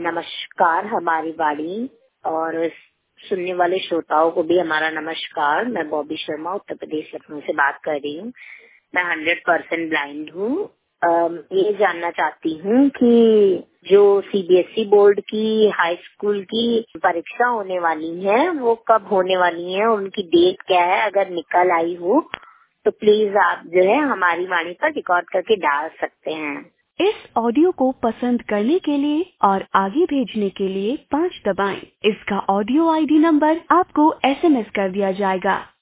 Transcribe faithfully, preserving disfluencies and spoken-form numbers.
नमस्कार हमारी वाणी और सुनने वाले श्रोताओं को भी हमारा नमस्कार। मैं बॉबी शर्मा उत्तर प्रदेश लखनऊ से बात कर रही हूँ। मैं हंड्रेड परसेंट ब्लाइंड हूँ। ये जानना चाहती हूँ कि जो सीबीएसई बोर्ड की हाई स्कूल की परीक्षा होने वाली है वो कब होने वाली है, उनकी डेट क्या है। अगर निकल आई हो तो प्लीज आप जो है हमारी वाणी पर रिकॉर्ड करके डाल सकते हैं। इस ऑडियो को पसंद करने के लिए और आगे भेजने के लिए पाँच दबाएं। इसका ऑडियो आईडी नंबर आपको एसएमएस कर दिया जाएगा।